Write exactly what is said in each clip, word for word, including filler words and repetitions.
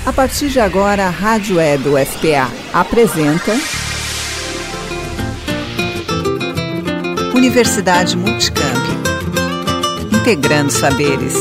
A partir de agora, a Rádio Web U F P A apresenta Universidade Multicamp, integrando saberes.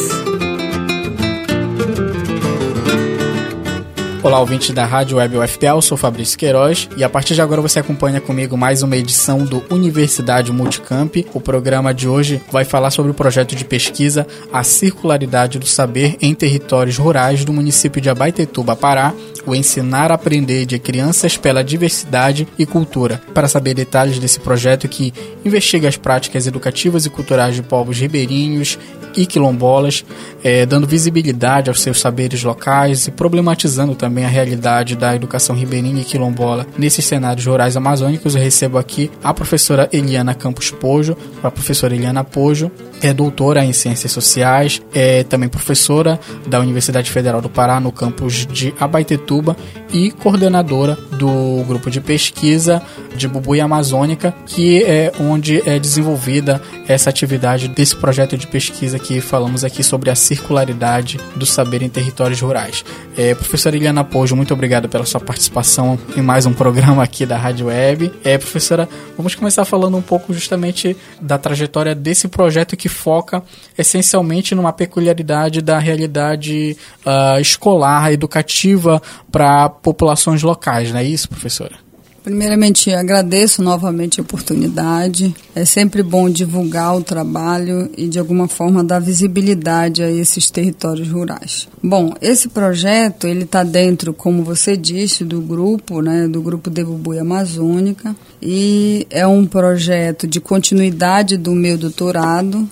Olá, ouvintes da Rádio Web U F P A, eu sou Fabrício Queiroz e a partir de agora você acompanha comigo mais uma edição do Universidade Multicamp. O programa de hoje vai falar sobre o projeto de pesquisa A Circularidade do Saber em Territórios Rurais do município de Abaetetuba, Pará, o Ensinar a Aprender de Crianças pela Diversidade e Cultura. Para saber detalhes desse projeto que investiga as práticas educativas e culturais de povos ribeirinhos e quilombolas, eh, dando visibilidade aos seus saberes locais e problematizando também a realidade da educação ribeirinha e quilombola nesses cenários rurais amazônicos, eu recebo aqui a professora Eliana Campos Pojo. A professora Eliana Pojo é doutora em Ciências Sociais, é também professora da Universidade Federal do Pará no campus de Abaetetuba e coordenadora do grupo de pesquisa de Bubuia Amazônica, que é onde é desenvolvida essa atividade desse projeto de pesquisa que falamos aqui sobre a circularidade do saber em territórios rurais. É, professora Eliana Pojo, muito obrigado pela sua participação em mais um programa aqui da Rádio Web. É, professora, vamos começar falando um pouco justamente da trajetória desse projeto que foca essencialmente numa peculiaridade da realidade uh, escolar, educativa para populações locais, não é isso, professora? Primeiramente, agradeço novamente a oportunidade. É sempre bom divulgar o trabalho e, de alguma forma, dar visibilidade a esses territórios rurais. Bom, esse projeto, ele está dentro, como você disse, do grupo, né, do grupo de Bubuia Amazônica, e é um projeto de continuidade do meu doutorado.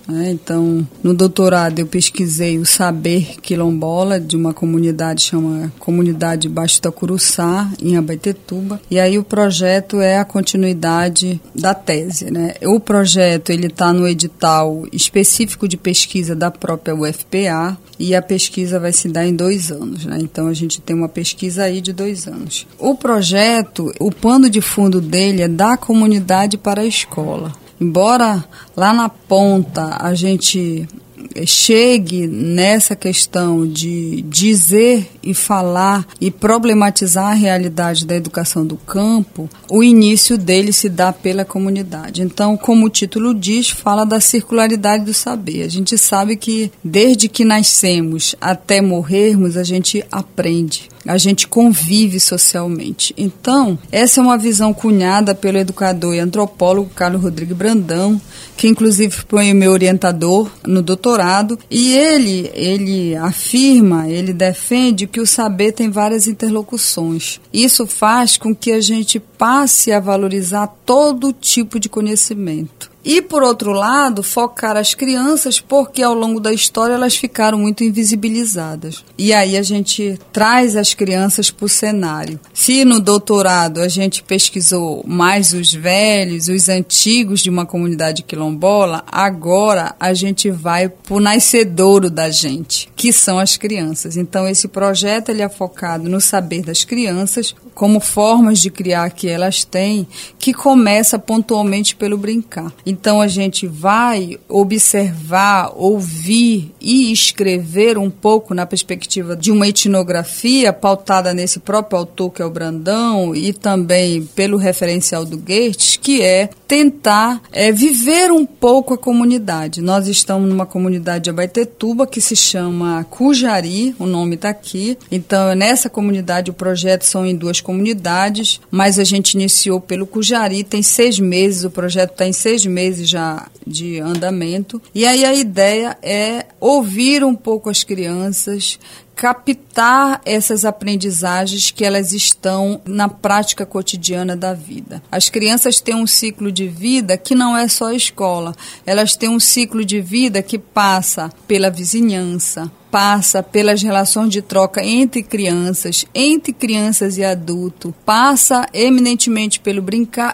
Então, no doutorado eu pesquisei o saber quilombola de uma comunidade chamada Comunidade Baixo Tacuruçá, em Abaetetuba, e aí o projeto é a continuidade da tese, né? O projeto ele está no edital específico de pesquisa da própria U F P A e a pesquisa vai se dar em dois anos, né? Então a gente tem uma pesquisa aí de dois anos. O projeto, o pano de fundo dele é da comunidade para a escola. Embora lá na ponta a gente chegue nessa questão de dizer e falar e problematizar a realidade da educação do campo, o início dele se dá pela comunidade. Então, como o título diz, fala da circularidade do saber. A gente sabe que desde que nascemos até morrermos, a gente aprende. A gente convive socialmente. Então, essa é uma visão cunhada pelo educador e antropólogo Carlos Rodrigues Brandão, que inclusive foi meu orientador no doutorado, e ele, ele afirma, ele defende que o saber tem várias interlocuções. Isso faz com que a gente passe a valorizar todo tipo de conhecimento. E, por outro lado, focar as crianças, porque ao longo da história elas ficaram muito invisibilizadas. E aí a gente traz as crianças para o cenário. Se no doutorado a gente pesquisou mais os velhos, os antigos de uma comunidade quilombola, agora a gente vai para o nascedouro da gente, que são as crianças. Então esse projeto ele é focado no saber das crianças, como formas de criar que elas têm, que começa pontualmente pelo brincar. Então a gente vai observar, ouvir e escrever um pouco na perspectiva de uma etnografia pautada nesse próprio autor que é o Brandão e também pelo referencial do Goethe, que é tentar é, viver um pouco a comunidade. Nós estamos numa comunidade de Abaetetuba que se chama Cujari, o nome está aqui. Então nessa comunidade o projeto são em duas comunidades, mas a gente iniciou pelo Cujari, tem seis meses, o projeto está em seis meses já de andamento. E aí a ideia é ouvir um pouco as crianças, captar essas aprendizagens que elas estão na prática cotidiana da vida. As crianças têm um ciclo de vida que não é só a escola, elas têm um ciclo de vida que passa pela vizinhança, passa pelas relações de troca entre crianças, entre crianças e adultos, passa eminentemente pelo brincar e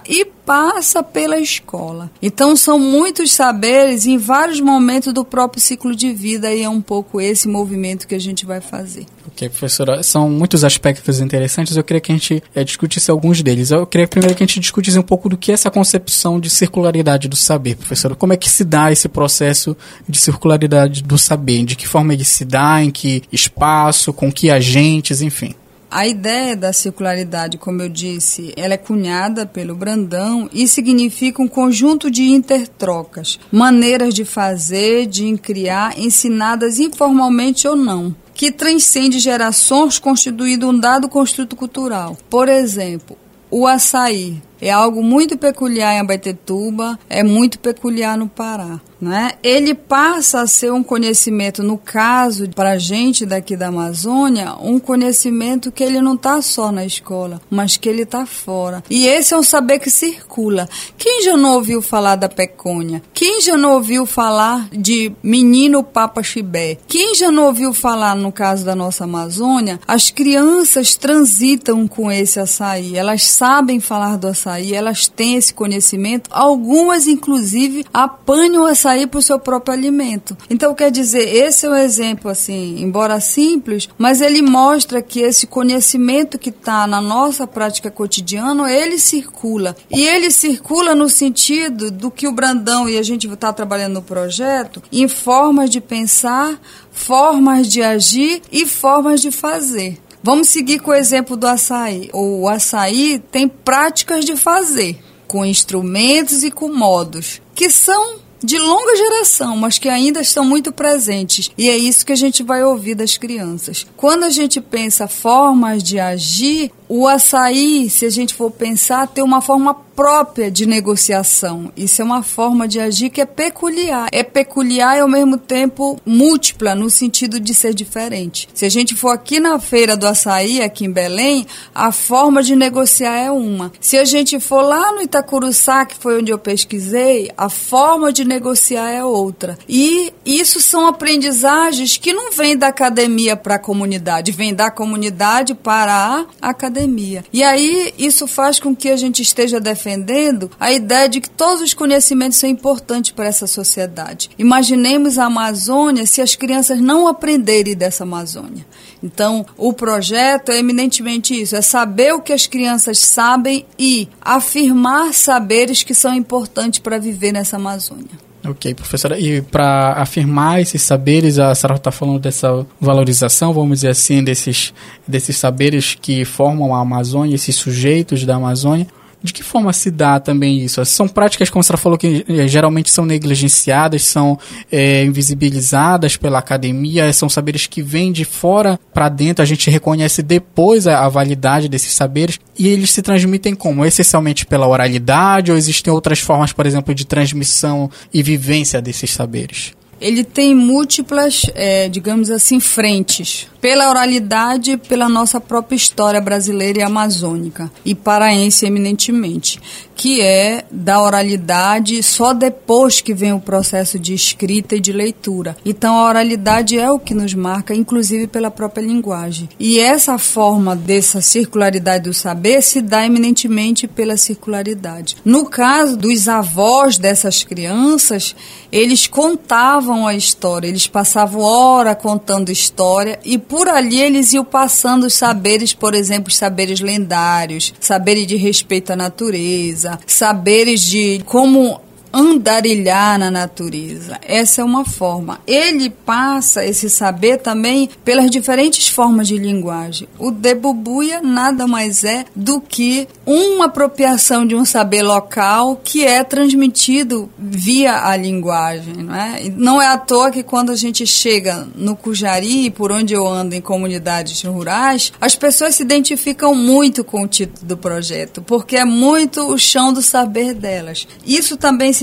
passa pela escola. Então, são muitos saberes em vários momentos do próprio ciclo de vida, e é um pouco esse movimento que a gente vai fazer. Ok, professora, são muitos aspectos interessantes, eu queria que a gente é, discutisse alguns deles. Eu queria primeiro que a gente discutisse um pouco do que é essa concepção de circularidade do saber, professora. Como é que se dá esse processo de circularidade do saber? De que forma ele se dá, em que espaço, com que agentes, enfim. A ideia da circularidade, como eu disse, ela é cunhada pelo Brandão e significa um conjunto de intertrocas, maneiras de fazer, de criar, ensinadas informalmente ou não, que transcende gerações, constituindo um dado construto cultural. Por exemplo, o açaí é algo muito peculiar em Abaetetuba, é muito peculiar no Pará, né? Ele passa a ser um conhecimento, no caso, para a gente daqui da Amazônia, um conhecimento que ele não está só na escola, mas que ele está fora. E esse é um saber que circula. Quem já não ouviu falar da pecônia? Quem já não ouviu falar de menino papa chibé? Quem já não ouviu falar, no caso da nossa Amazônia, as crianças transitam com esse açaí, elas sabem falar do açaí, elas têm esse conhecimento, algumas inclusive apanham o açaí para o seu próprio alimento. Então, quer dizer, esse é um exemplo, assim, embora simples, mas ele mostra que esse conhecimento que está na nossa prática cotidiana, ele circula. E ele circula no sentido do que o Brandão e a gente está trabalhando no projeto, em formas de pensar, formas de agir e formas de fazer. Vamos seguir com o exemplo do açaí. O açaí tem práticas de fazer, com instrumentos e com modos, que são de longa geração, mas que ainda estão muito presentes. E é isso que a gente vai ouvir das crianças. Quando a gente pensa formas de agir, o açaí, se a gente for pensar, tem uma forma própria de negociação. Isso é uma forma de agir que é peculiar. É peculiar e, ao mesmo tempo, múltipla, no sentido de ser diferente. Se a gente for aqui na Feira do Açaí, aqui em Belém, a forma de negociar é uma. Se a gente for lá no Itacuruçá, que foi onde eu pesquisei, a forma de negociar é outra. E isso são aprendizagens que não vêm da academia para a comunidade, vêm da comunidade para a academia. E aí, isso faz com que a gente esteja defendendo a ideia de que todos os conhecimentos são importantes para essa sociedade. Imaginemos a Amazônia se as crianças não aprenderem dessa Amazônia. Então, o projeto é eminentemente isso, é saber o que as crianças sabem e afirmar saberes que são importantes para viver nessa Amazônia. Ok, professora. E para afirmar esses saberes, a senhora está falando dessa valorização, vamos dizer assim, desses, desses saberes que formam a Amazônia, esses sujeitos da Amazônia. De que forma se dá também isso? São práticas, como a senhora falou, que é, geralmente são negligenciadas, são é, invisibilizadas pela academia, são saberes que vêm de fora para dentro, a gente reconhece depois a, a validade desses saberes, e eles se transmitem como? Essencialmente pela oralidade, ou existem outras formas, por exemplo, de transmissão e vivência desses saberes? Ele tem múltiplas, é, digamos assim, frentes. Pela oralidade, pela nossa própria história brasileira e amazônica, e paraense eminentemente, que é da oralidade só depois que vem o processo de escrita e de leitura. Então, a oralidade é o que nos marca, inclusive pela própria linguagem. E essa forma dessa circularidade do saber se dá eminentemente pela circularidade. No caso dos avós dessas crianças, eles contavam a história, eles passavam hora contando história e por ali eles iam passando os saberes, por exemplo, os saberes lendários, saberes de respeito à natureza, saberes de como andarilhar na natureza. Essa é uma forma. Ele passa esse saber também pelas diferentes formas de linguagem. O debubuia nada mais é do que uma apropriação de um saber local que é transmitido via a linguagem, não é? Não é à toa que quando a gente chega no Cujari, por onde eu ando em comunidades rurais, as pessoas se identificam muito com o título do projeto, porque é muito o chão do saber delas. Isso também se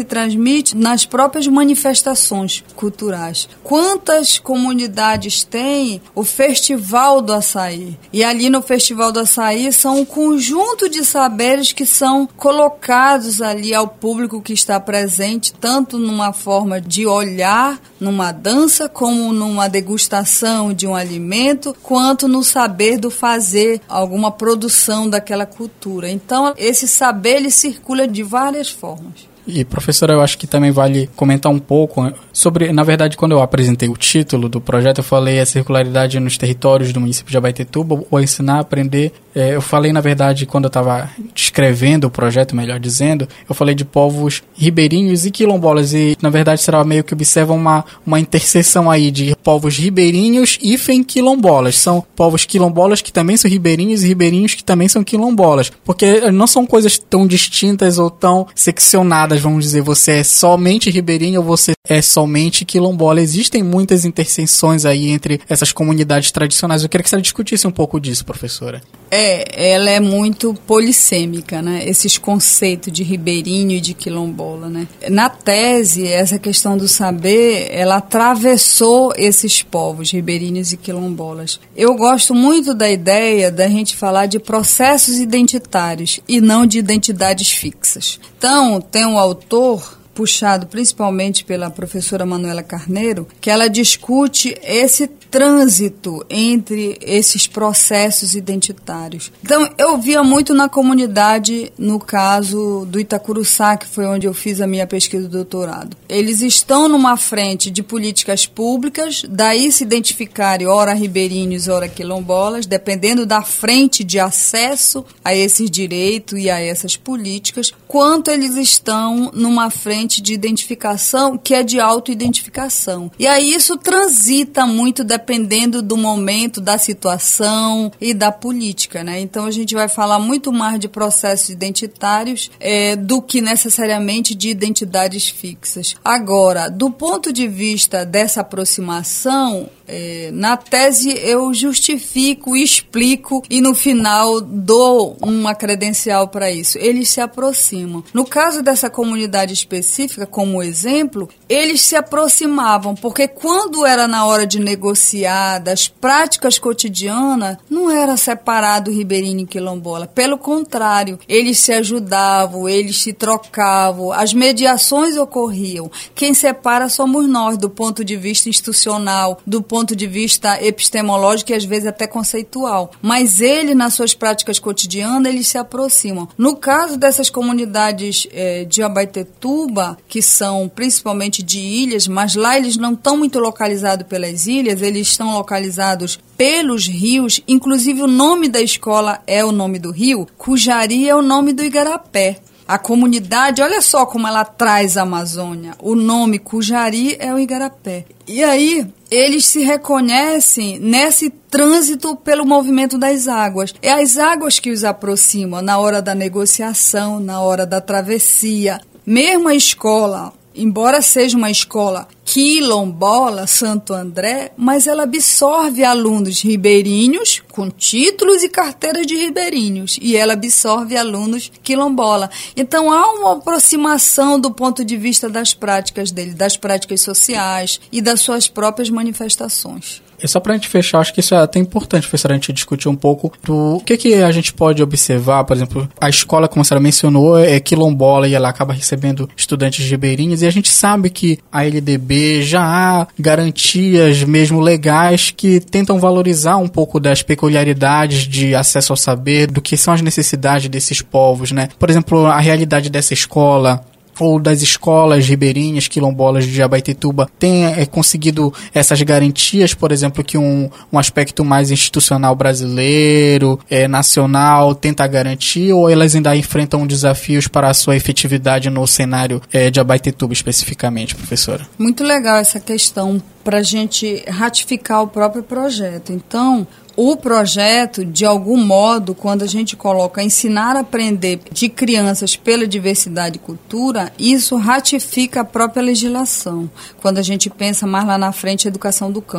se transmite nas próprias manifestações culturais. Quantas comunidades tem o Festival do Açaí? E ali no Festival do Açaí são um conjunto de saberes que são colocados ali ao público que está presente, tanto numa forma de olhar, numa dança, como numa degustação de um alimento, quanto no saber do fazer alguma produção daquela cultura. Então, esse saber ele circula de várias formas. E, professora, eu acho que também vale comentar um pouco sobre, na verdade, quando eu apresentei o título do projeto, eu falei a circularidade nos territórios do município de Abaetetuba, ou ensinar a aprender. É, eu falei, na verdade, quando eu estava descrevendo o projeto, melhor dizendo, eu falei de povos ribeirinhos e quilombolas, e, na verdade, será meio que observa uma, uma interseção aí de povos ribeirinhos e quilombolas. São povos quilombolas que também são ribeirinhos e ribeirinhos que também são quilombolas, porque não são coisas tão distintas ou tão seccionadas. Vamos dizer, você é somente ribeirinho ou você é somente quilombola. Existem muitas interseções aí entre essas comunidades tradicionais. Eu queria que você discutisse um pouco disso, professora. É, ela é muito polissêmica, né? Esses conceitos de ribeirinho e de quilombola, né? Na tese, essa questão do saber, ela atravessou esses povos, ribeirinhos e quilombolas. Eu gosto muito da ideia da gente falar de processos identitários e não de identidades fixas. Então, tem um autor, puxado principalmente pela professora Manuela Carneiro, que ela discute esse trânsito entre esses processos identitários. Então, eu via muito na comunidade, no caso do Itacuruçá, que foi onde eu fiz a minha pesquisa do doutorado. Eles estão numa frente de políticas públicas, daí se identificarem ora ribeirinhos, ora quilombolas, dependendo da frente de acesso a esses direitos e a essas políticas, quanto eles estão numa frente de identificação que é de autoidentificação. E aí isso transita muito dependendo do momento, da situação e da política, né? Então a gente vai falar muito mais de processos identitários é, do que necessariamente de identidades fixas. Agora, do ponto de vista dessa aproximação, é, na tese eu justifico, explico e no final dou uma credencial para isso. Eles se aproximam. No caso dessa comunidade específica, como exemplo, eles se aproximavam, porque quando era na hora de negociar das práticas cotidianas, não era separado ribeirinho e quilombola. Pelo contrário, eles se ajudavam, eles se trocavam, as mediações ocorriam. Quem separa somos nós, do ponto de vista institucional, do ponto de vista epistemológico e às vezes até conceitual. Mas eles, nas suas práticas cotidianas, eles se aproximam. No caso dessas comunidades eh, de Abaetetuba, que são principalmente de ilhas, mas lá eles não estão muito localizados pelas ilhas, eles estão localizados pelos rios, inclusive o nome da escola é o nome do rio, Cujari é o nome do igarapé. A comunidade, olha só como ela traz a Amazônia, o nome Cujari é o igarapé. E aí, eles se reconhecem nesse trânsito pelo movimento das águas. É as águas que os aproximam na hora da negociação, na hora da travessia. Mesmo a escola, embora seja uma escola quilombola, Santo André, mas ela absorve alunos ribeirinhos com títulos e carteiras de ribeirinhos, e ela absorve alunos quilombola. Então há uma aproximação do ponto de vista das práticas dele, das práticas sociais e das suas próprias manifestações. E só para a gente fechar, acho que isso é até importante, professora, a gente discutir um pouco do que, que a gente pode observar. Por exemplo, a escola, como a senhora mencionou, é quilombola e ela acaba recebendo estudantes ribeirinhos, e a gente sabe que a L D B já há garantias mesmo legais que tentam valorizar um pouco das peculiaridades de acesso ao saber, do que são as necessidades desses povos, né? Por exemplo, a realidade dessa escola ou das escolas ribeirinhas, quilombolas de Abaetetuba, tem é, conseguido essas garantias, por exemplo, que um, um aspecto mais institucional brasileiro, é, nacional, tenta garantir, ou elas ainda enfrentam desafios para a sua efetividade no cenário é, de Abaetetuba especificamente, professora? Muito legal essa questão para a gente ratificar o próprio projeto. Então, o projeto, de algum modo, quando a gente coloca ensinar a aprender de crianças pela diversidade e cultura, isso ratifica a própria legislação, quando a gente pensa mais lá na frente a educação do campo.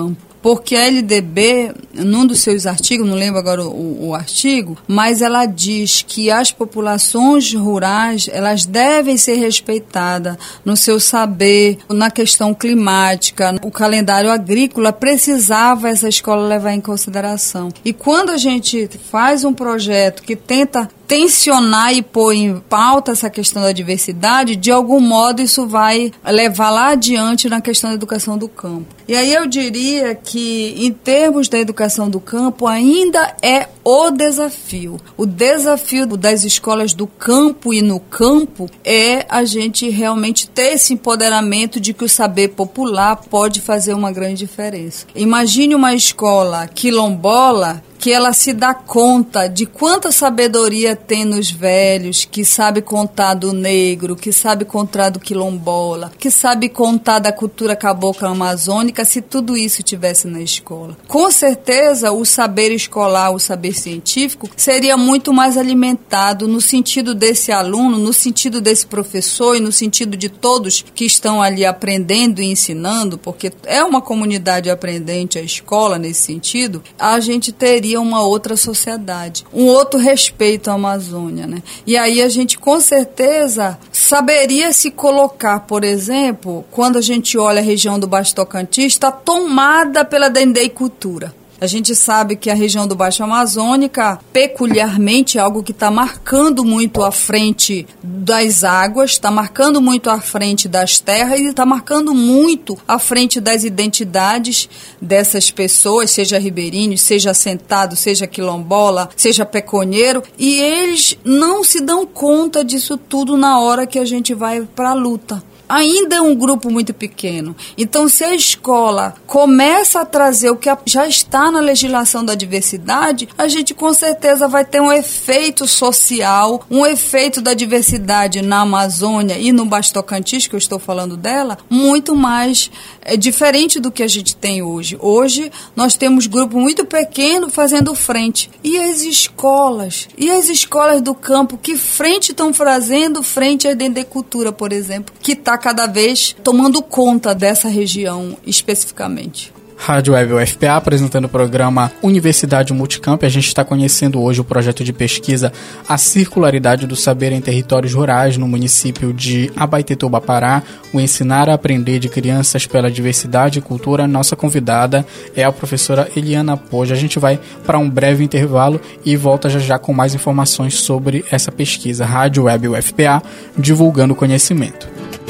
porque a L D B, num dos seus artigos, não lembro agora o, o artigo, mas ela diz que as populações rurais, elas devem ser respeitadas no seu saber, na questão climática, o calendário agrícola precisava essa escola levar em consideração. E quando a gente faz um projeto que tenta tensionar e pôr em pauta essa questão da diversidade, de algum modo isso vai levar lá adiante na questão da educação do campo. E aí eu diria que, em termos da educação do campo, ainda é o desafio. O desafio das escolas do campo e no campo é a gente realmente ter esse empoderamento de que o saber popular pode fazer uma grande diferença. Imagine uma escola quilombola que ela se dá conta de quanta sabedoria tem nos velhos, que sabe contar do negro, que sabe contar do quilombola, que sabe contar da cultura cabocla amazônica, se tudo isso tivesse na escola. Com certeza, o saber escolar, o saber científico, seria muito mais alimentado no sentido desse aluno, no sentido desse professor e no sentido de todos que estão ali aprendendo e ensinando, porque é uma comunidade aprendente a escola nesse sentido, a gente teria uma outra sociedade, um outro respeito à Amazônia, né? E aí a gente com certeza saberia se colocar, por exemplo, quando a gente olha a região do Baixo Tocantins, está tomada pela dendeicultura. A gente sabe que a região do Baixo Amazônica, peculiarmente, é algo que está marcando muito a frente das águas, está marcando muito a frente das terras e está marcando muito a frente das identidades dessas pessoas, seja ribeirinho, seja assentado, seja quilombola, seja peconeiro, e eles não se dão conta disso tudo na hora que a gente vai para a luta. Ainda é um grupo muito pequeno. Então, se a escola começa a trazer o que já está na legislação da diversidade, a gente com certeza vai ter um efeito social, um efeito da diversidade na Amazônia e no Baixo Tocantins, que eu estou falando dela, muito mais é, diferente do que a gente tem hoje. Hoje, nós temos grupo muito pequeno fazendo frente. E as escolas? E as escolas do campo? Que frente estão fazendo frente à dendeicultura, por exemplo, que está cada vez tomando conta dessa região especificamente. Rádio Web U F P A apresentando o programa Universidade Multicamp. A gente está conhecendo hoje o projeto de pesquisa A Circularidade do Saber em Territórios Rurais no município de Abaetetuba, Pará, o Ensinar a Aprender de Crianças pela Diversidade e Cultura. Nossa convidada é a professora Eliana Poja. A gente vai para um breve intervalo e volta já já com mais informações sobre essa pesquisa. Rádio Web U F P A, divulgando conhecimento.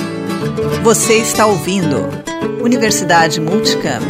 Você está ouvindo Universidade Multicamp.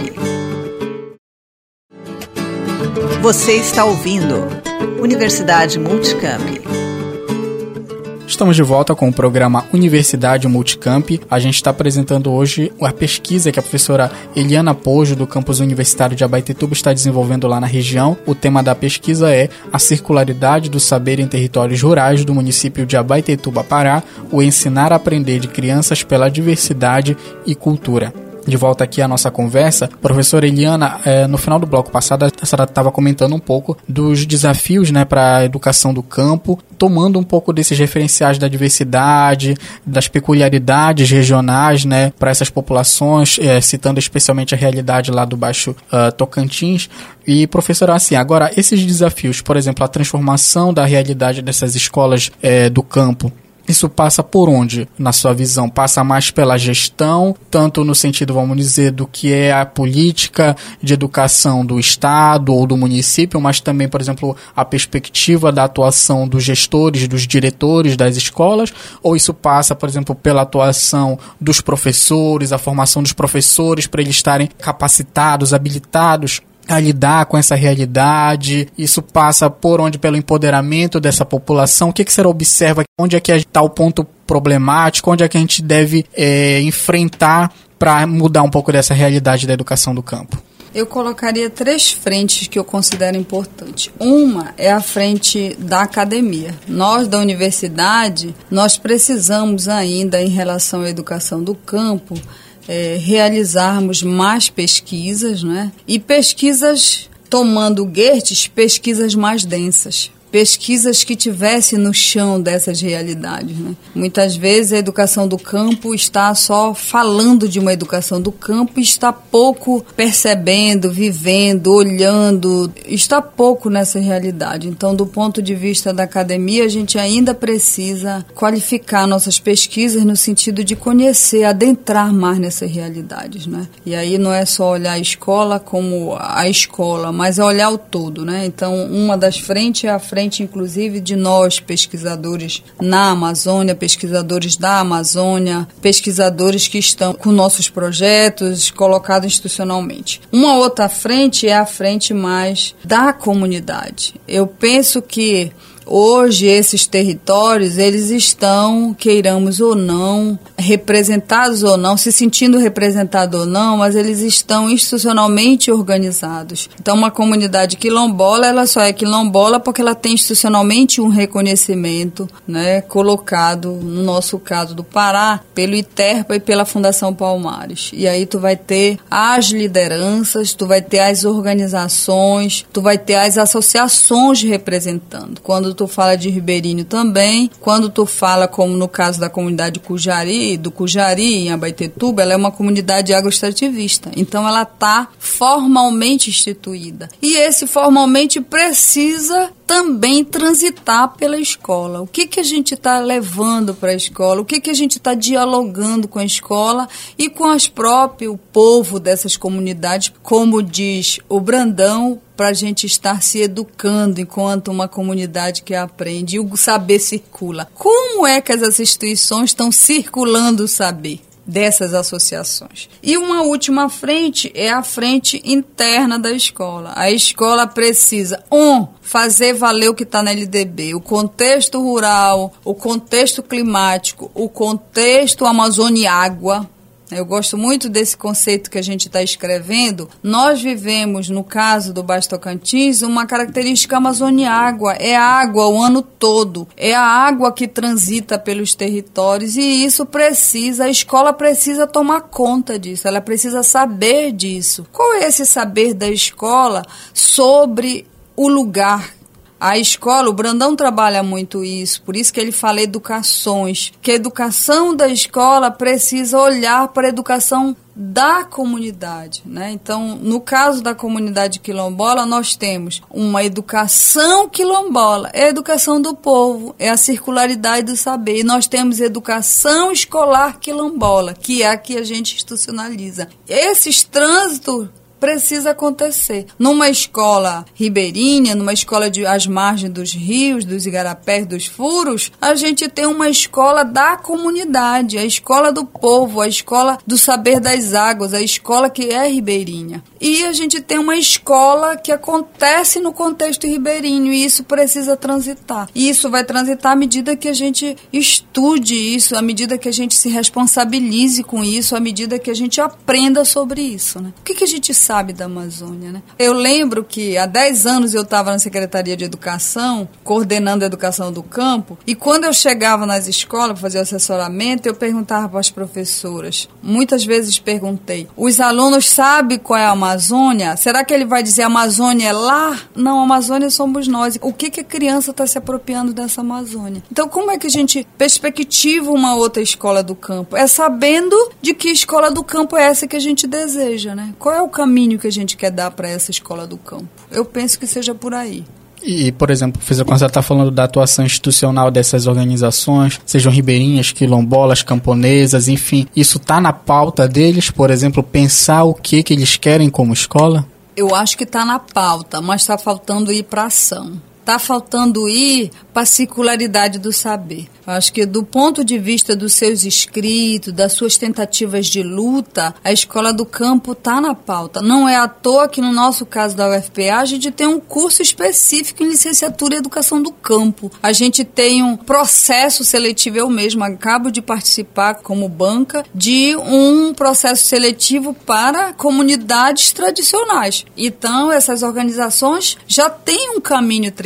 Você está ouvindo Universidade Multicamp. Estamos de volta com o programa Universidade Multicamp. A gente está apresentando hoje a pesquisa que a professora Eliana Pojo, do campus universitário de Abaetetuba, está desenvolvendo lá na região. O tema da pesquisa é a circularidade do saber em territórios rurais do município de Abaetetuba, Pará, o ensinar a aprender de crianças pela diversidade e cultura. De volta aqui à nossa conversa, professora Eliana, é, no final do bloco passado, a senhora estava comentando um pouco dos desafios, né, para a educação do campo, tomando um pouco desses referenciais da diversidade, das peculiaridades regionais, né, para essas populações, é, citando especialmente a realidade lá do Baixo uh, Tocantins. E, professora, assim, agora, esses desafios, por exemplo, a transformação da realidade dessas escolas é, do campo, isso passa por onde, na sua visão? Passa mais pela gestão, tanto no sentido, vamos dizer, do que é a política de educação do Estado ou do município, mas também, por exemplo, a perspectiva da atuação dos gestores, dos diretores das escolas, ou isso passa, por exemplo, pela atuação dos professores, a formação dos professores para eles estarem capacitados, habilitados a lidar com essa realidade? Isso passa por onde? Pelo empoderamento dessa população? O que, que você observa? Onde é que está o ponto problemático? Onde é que a gente deve é, enfrentar para mudar um pouco dessa realidade da educação do campo? Eu colocaria três frentes que eu considero importantes. Uma é a frente da academia. Nós, da universidade, nós precisamos ainda, em relação à educação do campo, É, realizarmos mais pesquisas, né? E pesquisas, tomando Goethe, pesquisas mais densas. pesquisas que tivessem no chão dessas realidades, né? Muitas vezes a educação do campo está só falando de uma educação do campo e está pouco percebendo, vivendo, olhando, está pouco nessa realidade. Então, do ponto de vista da academia, a gente ainda precisa qualificar nossas pesquisas no sentido de conhecer, adentrar mais nessas realidades, né? E aí não é só olhar a escola como a escola, mas é olhar o todo, né? Então, uma das frentes é a frente, inclusive, de nós, pesquisadores na Amazônia, pesquisadores da Amazônia, pesquisadores que estão com nossos projetos colocados institucionalmente. Uma outra frente é a frente mais da comunidade. Eu penso que hoje esses territórios, eles estão, queiramos ou não, representados ou não, se sentindo representados ou não, mas eles estão institucionalmente organizados. Então, uma comunidade quilombola, ela só é quilombola porque ela tem institucionalmente um reconhecimento, né, colocado, no nosso caso do Pará, pelo ITERPA e pela Fundação Palmares. E aí tu vai ter as lideranças, tu vai ter as organizações, tu vai ter as associações representando. Quando tu fala de ribeirinho também, quando tu fala, como no caso da comunidade Cujari, do Cujari, em Abaetetuba, ela é uma comunidade agroextrativista. Então, ela está formalmente instituída. E esse formalmente precisa também transitar pela escola. O que, que a gente está levando para a escola? O que, que a gente está dialogando com a escola e com as próprias, o povo dessas comunidades, como diz o Brandão, para a gente estar se educando enquanto uma comunidade que aprende e o saber circula. Como é que essas instituições estão circulando o saber dessas associações? E uma última frente é a frente interna da escola. A escola precisa, um, fazer valer o que está na L D B, o contexto rural, o contexto climático, o contexto Amazônia e água. Eu gosto muito desse conceito que a gente está escrevendo. Nós vivemos, no caso do Baixo Tocantins, uma característica Amazônia água. É água o ano todo. É a água que transita pelos territórios e isso precisa, a escola precisa tomar conta disso. Ela precisa saber disso. Qual é esse saber da escola sobre o lugar? A escola, o Brandão trabalha muito isso, por isso que ele fala educações, que a educação da escola precisa olhar para a educação da comunidade, né? Então, no caso da comunidade quilombola, nós temos uma educação quilombola, é a educação do povo, é a circularidade do saber. E nós temos educação escolar quilombola, que é a que a gente institucionaliza. Esses trânsitos precisa acontecer. Numa escola ribeirinha, numa escola de às margens dos rios, dos igarapés, dos furos, a gente tem uma escola da comunidade, a escola do povo, a escola do saber das águas, a escola que é ribeirinha. E a gente tem uma escola que acontece no contexto ribeirinho e isso precisa transitar. E isso vai transitar à medida que a gente estude isso, à medida que a gente se responsabilize com isso, à medida que a gente aprenda sobre isso, né? O que, que a gente sabe da Amazônia, né? Eu lembro que há dez anos eu estava na Secretaria de Educação, coordenando a educação do campo, e quando eu chegava nas escolas para fazer o assessoramento, eu perguntava para as professoras, muitas vezes perguntei, os alunos sabem qual é a Amazônia? Será que ele vai dizer a Amazônia é lá? Não, a Amazônia somos nós. O que, que a criança está se apropriando dessa Amazônia? Então, como é que a gente perspectiva uma outra escola do campo? É sabendo de que escola do campo é essa que a gente deseja, né? Qual é o caminho que a gente quer dar para essa escola do campo? Eu penso que seja por aí. E, por exemplo, professor, quando você está falando da atuação institucional dessas organizações, sejam ribeirinhas, quilombolas, camponesas, enfim, isso está na pauta deles, por exemplo, pensar o que, que eles querem como escola? Eu acho que está na pauta, mas está faltando ir para a ação. Está faltando ir para a circularidade do saber. Eu acho que do ponto de vista dos seus escritos, das suas tentativas de luta, a escola do campo está na pauta. Não é à toa que no nosso caso da U F P A, a gente tem um curso específico em licenciatura em educação do campo. A gente tem um processo seletivo, eu mesma acabo de participar como banca, de um processo seletivo para comunidades tradicionais. Então, essas organizações já têm um caminho trilhado.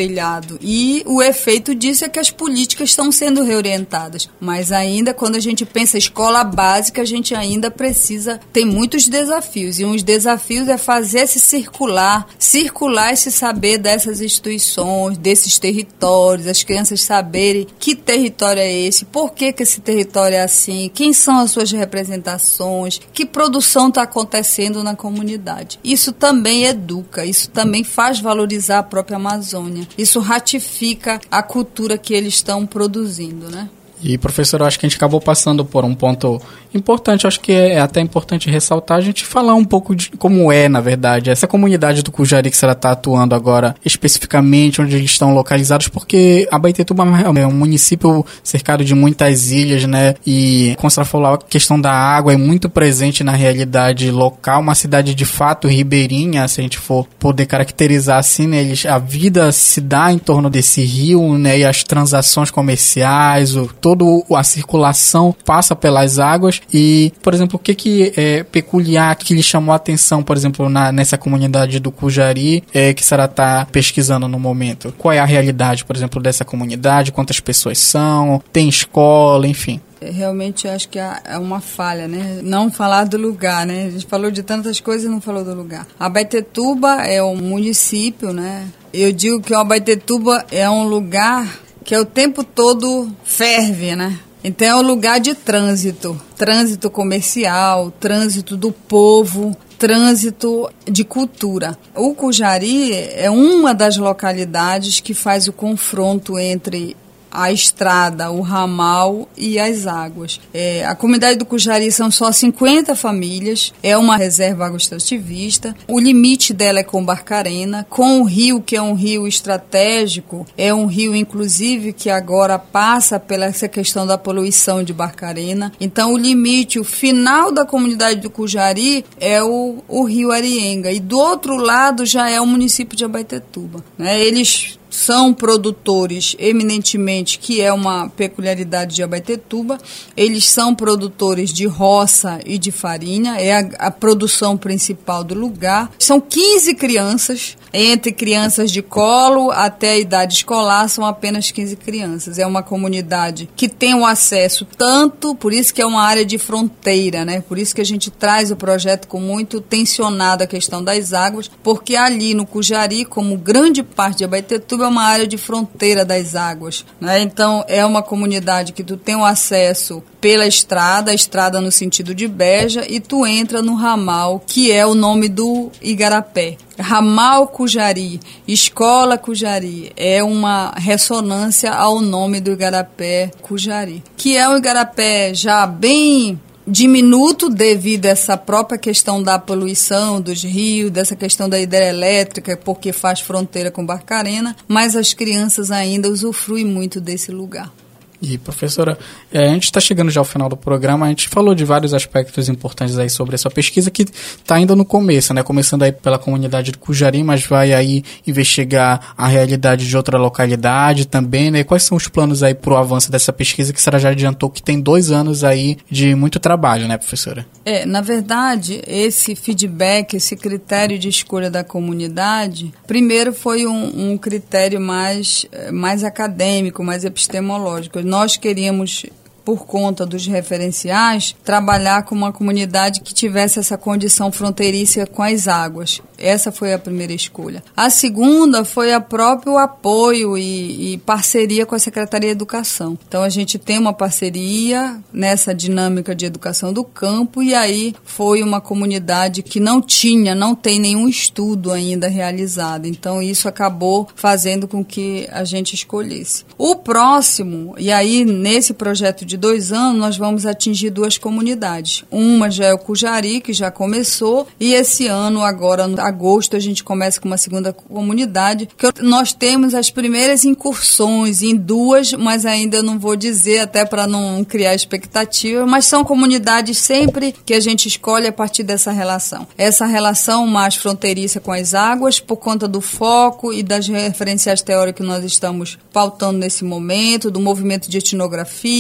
telhado. E o efeito disso é que as políticas estão sendo reorientadas. Mas ainda, quando a gente pensa em escola básica, a gente ainda precisa, tem muitos desafios. E um dos desafios é fazer esse circular, circular esse saber dessas instituições, desses territórios, as crianças saberem que território é esse, por que que esse território é assim, quem são as suas representações, que produção está acontecendo na comunidade. Isso também educa, isso também faz valorizar a própria Amazônia. Isso ratifica a cultura que eles estão produzindo, né? E, professor, eu acho que a gente acabou passando por um ponto importante, acho que é até importante ressaltar, a gente falar um pouco de como é, na verdade, essa comunidade do Cujari que você está atuando agora, especificamente, onde eles estão localizados, porque Abaetetuba é um município cercado de muitas ilhas, né, e como você falou, a questão da água é muito presente na realidade local, uma cidade de fato ribeirinha, se a gente for poder caracterizar assim, né, eles, a vida se dá em torno desse rio, né, e as transações comerciais, o toda a circulação passa pelas águas e, por exemplo, o que, que é peculiar que lhe chamou a atenção, por exemplo, na, nessa comunidade do Cujari, é, que a senhora está pesquisando no momento? Qual é a realidade, por exemplo, dessa comunidade? Quantas pessoas são? Tem escola, enfim? Realmente acho que é uma falha, né? Não falar do lugar, né? A gente falou de tantas coisas e não falou do lugar. Abaetetuba é um município, né? Eu digo que o Abaetetuba é um lugar que é o tempo todo ferve, né? Então é um lugar de trânsito, trânsito comercial, trânsito do povo, trânsito de cultura. O Cujari é uma das localidades que faz o confronto entre a estrada, o ramal e as águas. É, a comunidade do Cujari são só cinquenta famílias, é uma reserva agroextrativista, o limite dela é com Barcarena, com o rio, que é um rio estratégico, é um rio, inclusive, que agora passa pela essa questão da poluição de Barcarena. Então, o limite, o final da comunidade do Cujari é o, o rio Arienga, e do outro lado já é o município de Abaetetuba, né? Eles são produtores eminentemente, que é uma peculiaridade de Abaetetuba, eles são produtores de roça e de farinha, é a, a produção principal do lugar. São quinze crianças, entre crianças de colo até a idade escolar, são apenas quinze crianças. É uma comunidade que tem o acesso tanto, por isso que é uma área de fronteira, né? Por isso que a gente traz o projeto com muito tensionado a questão das águas, porque ali no Cujari, como grande parte de Abaetetuba, é uma área de fronteira das águas, né? Então é uma comunidade que tu tem o acesso pela estrada, a estrada no sentido de Beja, e tu entra no ramal, que é o nome do Igarapé. Ramal Cujari, Escola Cujari, é uma ressonância ao nome do Igarapé Cujari, que é um Igarapé já bem diminuto devido a essa própria questão da poluição dos rios, dessa questão da hidrelétrica, porque faz fronteira com Barcarena, mas as crianças ainda usufruem muito desse lugar. E, professora, é, a gente está chegando já ao final do programa, a gente falou de vários aspectos importantes aí sobre essa pesquisa que está ainda no começo, né? Começando aí pela comunidade do Cujari, mas vai aí investigar a realidade de outra localidade também, né? Quais são os planos aí para o avanço dessa pesquisa, que a senhora já adiantou que tem dois anos aí de muito trabalho, né, professora? É, na verdade, esse feedback, esse critério de escolha da comunidade, primeiro foi um, um critério mais, mais acadêmico, mais epistemológico. Nós queríamos, por conta dos referenciais, trabalhar com uma comunidade que tivesse essa condição fronteiriça com as águas. Essa foi a primeira escolha. A segunda foi o próprio apoio e, e parceria com a Secretaria de Educação. Então, a gente tem uma parceria nessa dinâmica de educação do campo, e aí foi uma comunidade que não tinha, não tem nenhum estudo ainda realizado. Então, isso acabou fazendo com que a gente escolhesse. O próximo, e aí nesse projeto de dois anos, nós vamos atingir duas comunidades. Uma já é o Cujari, que já começou, e esse ano, agora no agosto, a gente começa com uma segunda comunidade, que nós temos as primeiras incursões em duas, mas ainda eu não vou dizer, até para não criar expectativa, mas são comunidades sempre que a gente escolhe a partir dessa relação. Essa relação mais fronteiriça com as águas, por conta do foco e das referenciais teóricas que nós estamos pautando nesse momento, do movimento de etnografia.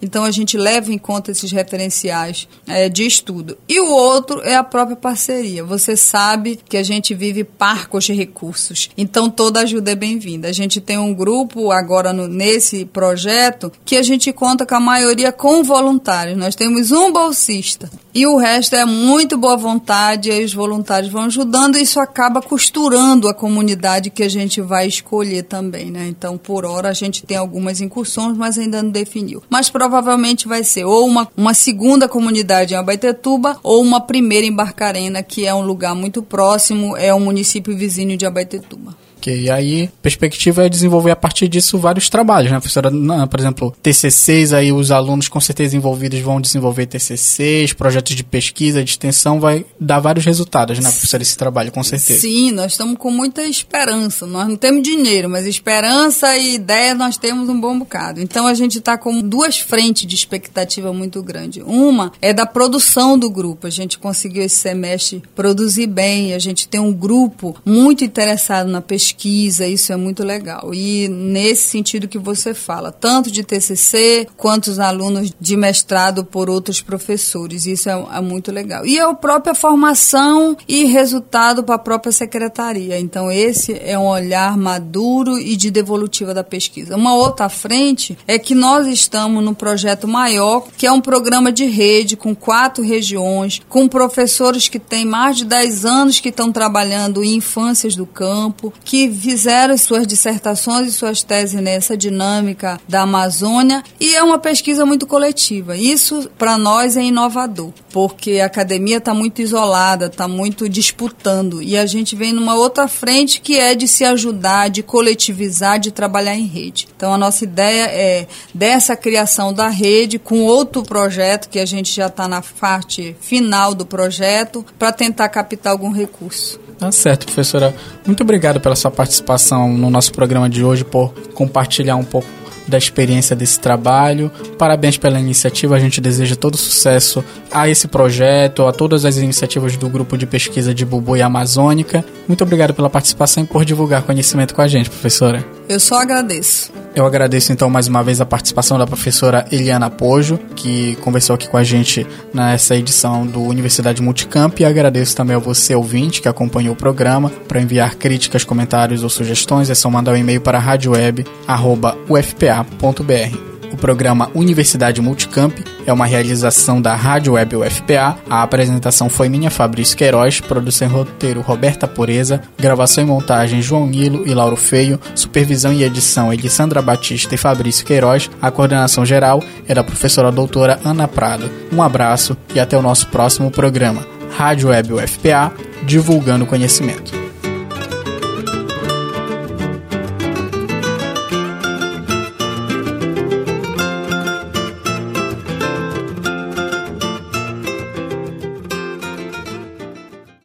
Então a gente leva em conta esses referenciais é, de estudo. E o outro é a própria parceria. Você sabe que a gente vive parcos de recursos, então toda ajuda é bem-vinda. A gente tem um grupo agora no, nesse projeto que a gente conta com a maioria com voluntários. Nós temos um bolsista e o resto é muito boa vontade, e os voluntários vão ajudando e isso acaba costurando a comunidade que a gente vai escolher também, né? Então, por hora, a gente tem algumas incursões, mas ainda não definiu. Mas provavelmente vai ser ou uma, uma segunda comunidade em Abaetetuba ou uma primeira em Barcarena, que é um lugar muito próximo, é um município vizinho de Abaetetuba. Ok, e aí a perspectiva é desenvolver a partir disso vários trabalhos, né, professora? Por exemplo, T C Cs, aí os alunos com certeza envolvidos vão desenvolver T C Cs, projetos de pesquisa, de extensão, vai dar vários resultados, né, professora, esse trabalho, com certeza. Sim, nós estamos com muita esperança. Nós não temos dinheiro, mas esperança e ideia nós temos um bom bocado. Então a gente está com duas frentes de expectativa muito grande. Uma é da produção do grupo. A gente conseguiu esse semestre produzir bem, a gente tem um grupo muito interessado na pesquisa, pesquisa, isso é muito legal. E nesse sentido que você fala, tanto de T C C, quanto os alunos de mestrado por outros professores, isso é, é muito legal. E é a própria formação e resultado para a própria secretaria. Então esse é um olhar maduro e de devolutiva da pesquisa. Uma outra frente é que nós estamos num projeto maior, que é um programa de rede com quatro regiões, com professores que têm mais de dez anos que estão trabalhando em infâncias do campo, que fizeram suas dissertações e suas teses nessa dinâmica da Amazônia, e é uma pesquisa muito coletiva. Isso, para nós, é inovador, porque a academia está muito isolada, está muito disputando, e a gente vem numa outra frente que é de se ajudar, de coletivizar, de trabalhar em rede. Então, a nossa ideia é dessa criação da rede com outro projeto, que a gente já está na parte final do projeto, para tentar captar algum recurso. Tá certo, professora. Muito obrigado pela sua participação no nosso programa de hoje, por compartilhar um pouco da experiência desse trabalho. Parabéns pela iniciativa, a gente deseja todo sucesso a esse projeto, a todas as iniciativas do Grupo de Pesquisa de Bubuia Amazônica. Muito obrigado pela participação e por divulgar conhecimento com a gente, professora. Eu só agradeço. Eu agradeço então mais uma vez a participação da professora Eliana Pojo, que conversou aqui com a gente nessa edição do Universidade Multicamp, e agradeço também a você, ouvinte, que acompanhou o programa. Para enviar críticas, comentários ou sugestões é só mandar um e-mail para radioweb arroba u f p a ponto b r. O programa Universidade Multicamp é uma realização da Rádio Web U F P A. A apresentação foi minha, Fabrício Queiroz, produção e roteiro Roberta Pureza, gravação e montagem João Nilo e Lauro Feio, supervisão e edição Elisandra Batista e Fabrício Queiroz. A coordenação geral é da professora doutora Ana Prado. Um abraço e até o nosso próximo programa. Rádio Web U F P A, divulgando conhecimento.